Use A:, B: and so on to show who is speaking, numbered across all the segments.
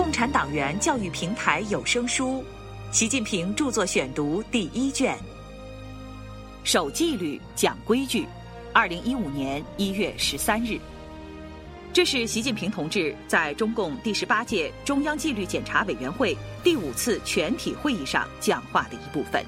A: 共产党员教育平台有声书《习近平著作选读》第1卷。守纪律，讲规矩。2015年1月13日，这是习近平同志在中共第18届中央纪律检查委员会第5次全体会议上讲话的一部分。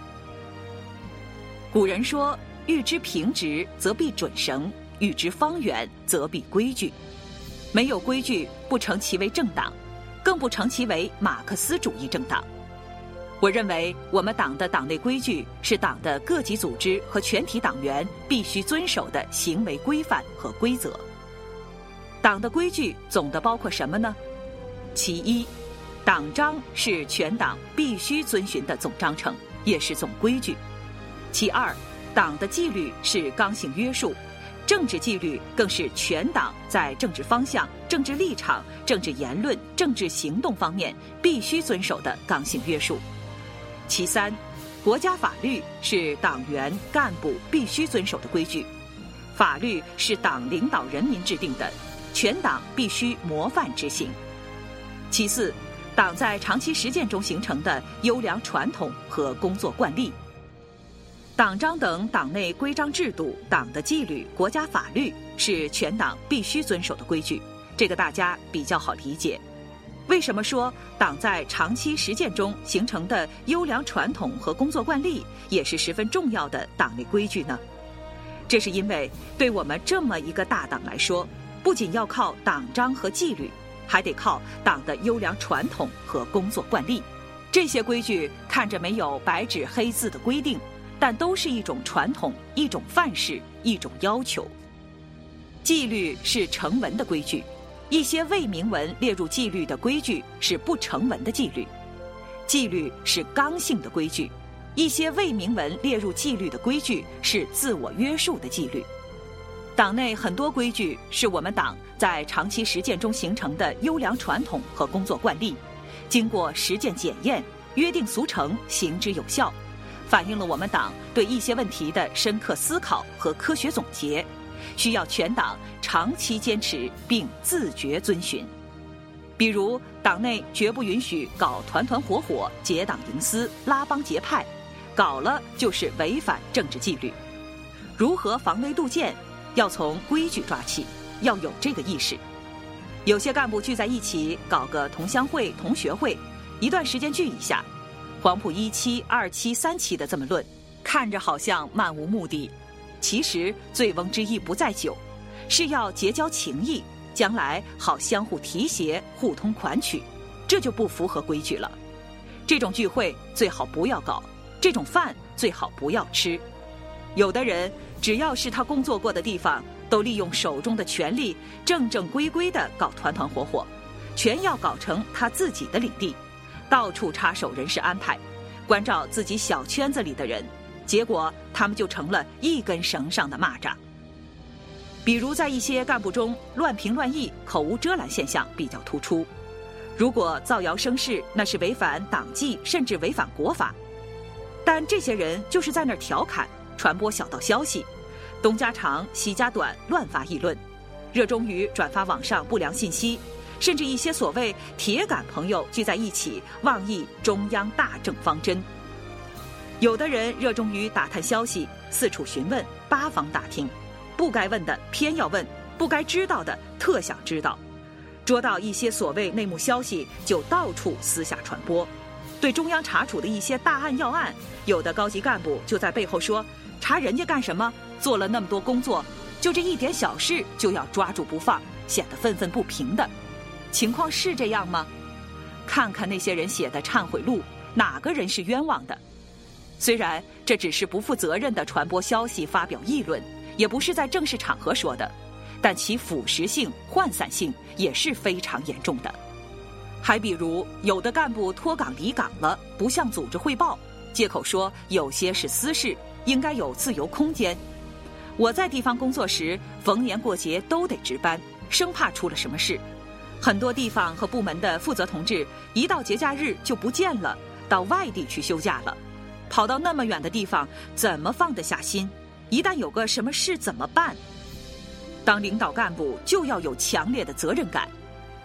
A: 古人说：“欲知平直，则必准绳；欲知方圆，则必规矩。”没有规矩，不成其为政党，更不成其为马克思主义政党。我认为，我们党的党内规矩是党的各级组织和全体党员必须遵守的行为规范和规则。党的规矩总的包括什么呢？其一，党章是全党必须遵循的总章程，也是总规矩。其二，党的纪律是刚性约束，政治纪律更是全党在政治方向、政治立场、政治言论、政治行动方面必须遵守的刚性约束。其三，国家法律是党员干部必须遵守的规矩，法律是党领导人民制定的，全党必须模范执行。其四，党在长期实践中形成的优良传统和工作惯例。党章等党内规章制度、党的纪律、国家法律是全党必须遵守的规矩，这个大家比较好理解。为什么说党在长期实践中形成的优良传统和工作惯例也是十分重要的党内规矩呢？这是因为对我们这么一个大党来说，不仅要靠党章和纪律，还得靠党的优良传统和工作惯例。这些规矩看着没有白纸黑字的规定，但都是一种传统、一种范式、一种要求。纪律是成文的规矩，一些未明文列入纪律的规矩是不成文的纪律。纪律是刚性的规矩，一些未明文列入纪律的规矩是自我约束的纪律。党内很多规矩是我们党在长期实践中形成的优良传统和工作惯例，经过实践检验，约定俗成，行之有效，反映了我们党对一些问题的深刻思考和科学总结，需要全党长期坚持并自觉遵循。比如，党内绝不允许搞团团伙伙、结党营私、拉帮结派，搞了就是违反政治纪律。如何防微杜渐，要从规矩抓起，要有这个意识。有些干部聚在一起搞个同乡会、同学会，一段时间聚一下，黄埔1期、2期、3期的这么论，看着好像漫无目的，其实醉翁之意不在酒，是要结交情谊，将来好相互提携、互通款曲，这就不符合规矩了。这种聚会最好不要搞，这种饭最好不要吃。有的人只要是他工作过的地方，都利用手中的权力正正规规地搞团团伙伙，全要搞成他自己的领地，到处插手人事安排，关照自己小圈子里的人，结果他们就成了一根绳上的蚂蚱。比如在一些干部中，乱评乱议、口无遮拦现象比较突出。如果造谣生事，那是违反党纪，甚至违反国法。但这些人就是在那儿调侃、传播小道消息，东家长西家短，乱发议论，热衷于转发网上不良信息，甚至一些所谓铁杆朋友聚在一起妄议中央大政方针。有的人热衷于打探消息，四处询问，八方打听，不该问的偏要问，不该知道的特想知道，捉到一些所谓内幕消息就到处私下传播。对中央查处的一些大案要案，有的高级干部就在背后说，查人家干什么，做了那么多工作，就这一点小事就要抓住不放，显得愤愤不平的。情况是这样吗？看看那些人写的忏悔录，哪个人是冤枉的？虽然这只是不负责任的传播消息、发表议论，也不是在正式场合说的，但其腐蚀性、涣散性也是非常严重的。还比如，有的干部脱岗离岗了，不向组织汇报，借口说有些是私事，应该有自由空间。我在地方工作时，逢年过节都得值班，生怕出了什么事。很多地方和部门的负责同志，一到节假日就不见了，到外地去休假了，跑到那么远的地方，怎么放得下心？一旦有个什么事怎么办？当领导干部就要有强烈的责任感，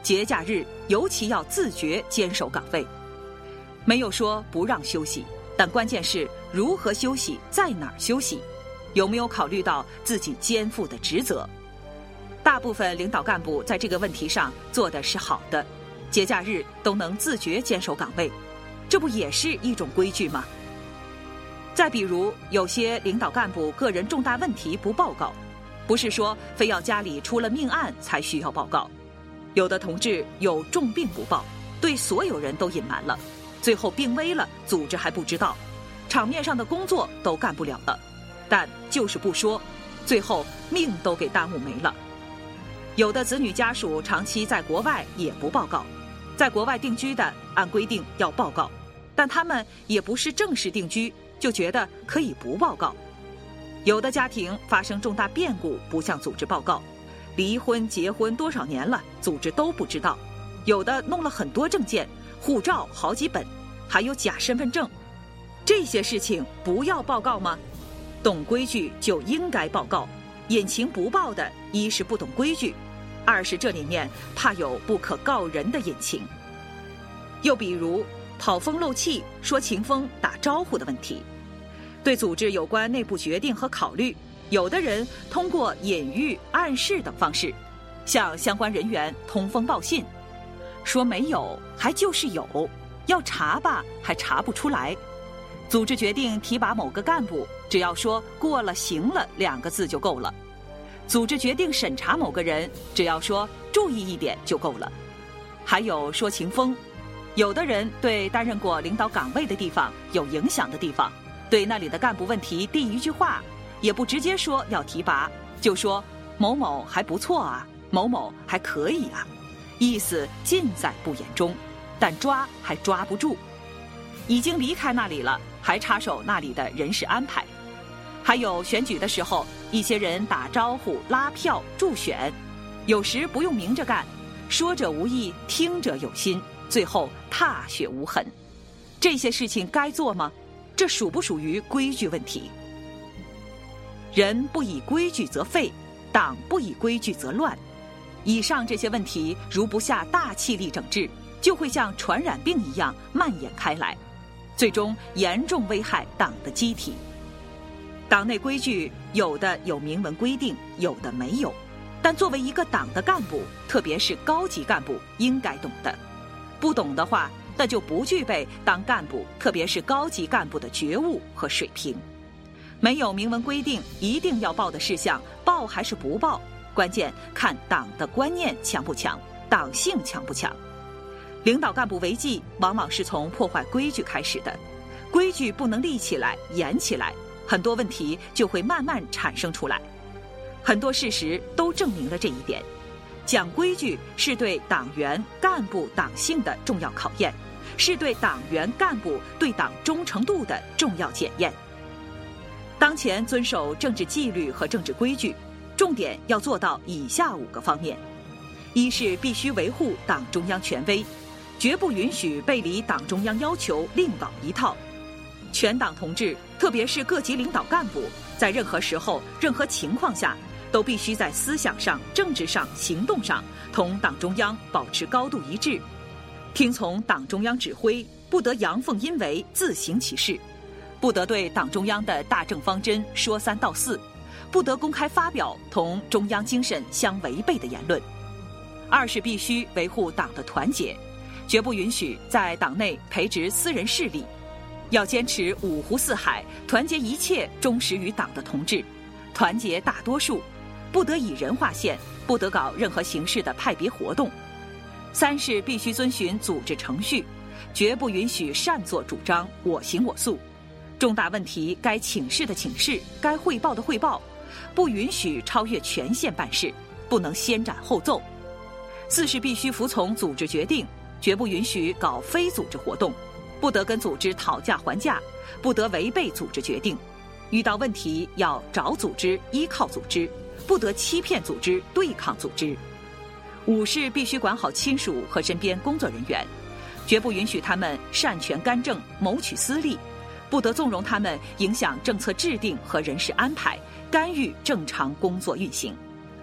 A: 节假日尤其要自觉坚守岗位。没有说不让休息，但关键是如何休息，在哪儿休息，有没有考虑到自己肩负的职责。大部分领导干部在这个问题上做的是好的，节假日都能自觉坚守岗位，这不也是一种规矩吗？再比如，有些领导干部个人重大问题不报告，不是说非要家里出了命案才需要报告。有的同志有重病不报，对所有人都隐瞒了，最后病危了，组织还不知道，场面上的工作都干不了了，但就是不说，最后命都给耽误没了。有的子女家属长期在国外也不报告，在国外定居的按规定要报告，但他们也不是正式定居，就觉得可以不报告。有的家庭发生重大变故不向组织报告，离婚结婚多少年了，组织都不知道。有的弄了很多证件，护照好几本，还有假身份证，这些事情不要报告吗？懂规矩就应该报告，隐情不报的，一是不懂规矩，二是这里面怕有不可告人的隐情。又比如跑风漏气、说情风、打招呼的问题，对组织有关内部决定和考虑，有的人通过隐喻、暗示等方式向相关人员通风报信，说没有还就是有，要查吧还查不出来。组织决定提拔某个干部，只要说过了行了2个字就够了。组织决定审查某个人，只要说注意一点就够了。还有说情风，有的人对担任过领导岗位的地方有影响的地方，对那里的干部问题递一句话，也不直接说要提拔，就说某某还不错啊，某某还可以啊，意思尽在不言中，但抓还抓不住。已经离开那里了，还插手那里的人事安排。还有选举的时候，一些人打招呼、拉票、助选，有时不用明着干，说者无意，听者有心，最后踏血无痕。这些事情该做吗？这属不属于规矩问题？人不以规矩则废，党不以规矩则乱。以上这些问题如不下大气力整治，就会像传染病一样蔓延开来，最终严重危害党的机体。党内规矩有的有明文规定，有的没有，但作为一个党的干部，特别是高级干部，应该懂的。不懂的话，那就不具备当干部，特别是高级干部的觉悟和水平。没有明文规定一定要报的事项，报还是不报，关键看党的观念强不强，党性强不强。领导干部违纪，往往是从破坏规矩开始的，规矩不能立起来、严起来，很多问题就会慢慢产生出来。很多事实都证明了这一点。讲规矩是对党员干部党性的重要考验，是对党员干部对党忠诚度的重要检验。当前遵守政治纪律和政治规矩，重点要做到以下5个方面：一是必须维护党中央权威，绝不允许背离党中央要求另搞一套。全党同志，特别是各级领导干部，在任何时候、任何情况下，都必须在思想上、政治上、行动上同党中央保持高度一致，听从党中央指挥，不得阳奉阴违、自行其事，不得对党中央的大政方针说3道4，不得公开发表同中央精神相违背的言论。二是必须维护党的团结，绝不允许在党内培植私人势力，要坚持5湖4海，团结一切忠实于党的同志，团结大多数，不得以人划线，不得搞任何形式的派别活动。三是必须遵循组织程序，绝不允许擅作主张、我行我素。重大问题该请示的请示，该汇报的汇报，不允许超越权限办事，不能先斩后奏。四是必须服从组织决定，绝不允许搞非组织活动，不得跟组织讨价还价，不得违背组织决定。遇到问题要找组织、依靠组织，不得欺骗组织、对抗组织。五是必须管好亲属和身边工作人员，绝不允许他们擅权干政、谋取私利，不得纵容他们影响政策制定和人事安排，干预正常工作运行。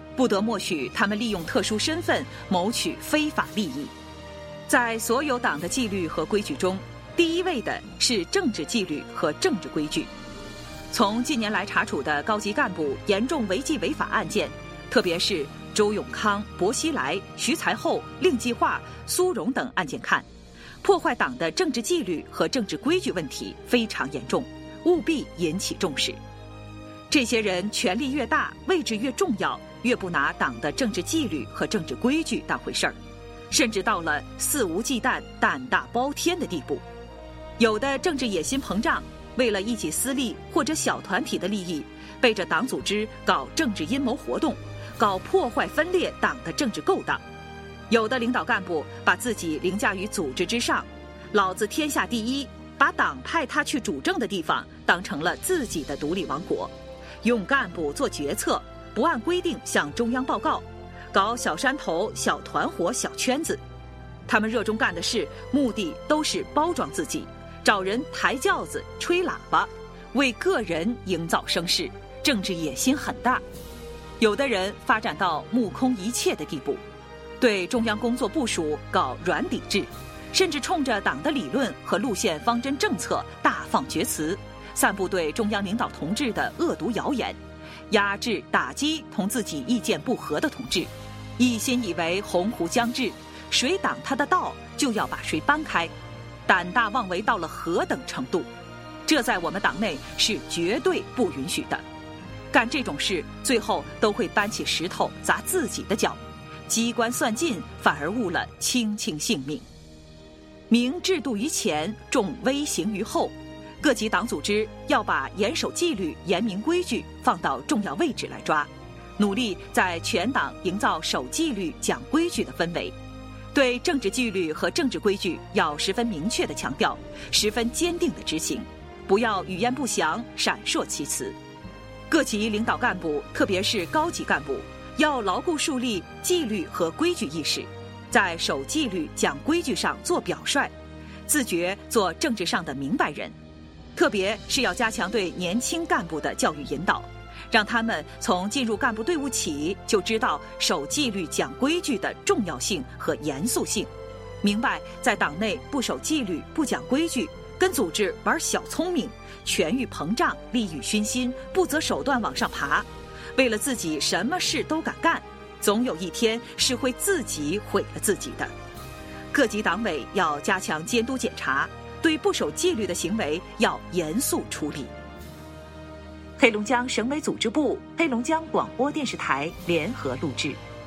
A: 不得默许他们利用特殊身份谋取非法利益。在所有党的纪律和规矩中，第一位的是政治纪律和政治规矩。从近年来查处的高级干部严重违纪违法案件，特别是周永康、薄熙来、徐才厚、令计划、苏荣等案件看，破坏党的政治纪律和政治规矩问题非常严重，务必引起重视。这些人权力越大，位置越重要，越不拿党的政治纪律和政治规矩当回事儿，甚至到了肆无忌惮、胆大包天的地步。有的政治野心膨胀，为了一己私利或者小团体的利益，背着党组织搞政治阴谋活动，搞破坏分裂党的政治勾当。有的领导干部把自己凌驾于组织之上，老子天下第一，把党派他去主政的地方当成了自己的独立王国，用干部做决策，不按规定向中央报告，搞小山头、小团伙、小圈子。他们热衷干的事，目的都是包装自己，找人抬轿子、吹喇叭，为个人营造声势，政治野心很大。有的人发展到目空一切的地步，对中央工作部署搞软抵制，甚至冲着党的理论和路线方针政策大放厥词，散布对中央领导同志的恶毒谣言，压制打击同自己意见不合的同志，一心以为鸿鹄将至，谁挡他的道就要把谁搬开，胆大妄为到了何等程度，这在我们党内是绝对不允许的。干这种事，最后都会搬起石头砸自己的脚，机关算尽，反而误了卿卿性命。明制度于前，重威刑于后。各级党组织要把严守纪律、严明规矩放到重要位置来抓，努力在全党营造守纪律、讲规矩的氛围。对政治纪律和政治规矩要十分明确地强调，十分坚定地执行，不要语焉不详、闪烁其词。各级领导干部，特别是高级干部，要牢固树立纪律和规矩意识，在守纪律、讲规矩上做表率，自觉做政治上的明白人。特别是要加强对年轻干部的教育引导，让他们从进入干部队伍起就知道守纪律、讲规矩的重要性和严肃性，明白在党内不守纪律、不讲规矩，跟组织玩小聪明，权欲膨胀，利欲熏心，不择手段往上爬，为了自己什么事都敢干，总有一天是会自己毁了自己的。各级党委要加强监督检查，对不守纪律的行为要严肃处理。黑龙江省委组织部、黑龙江广播电视台联合录制。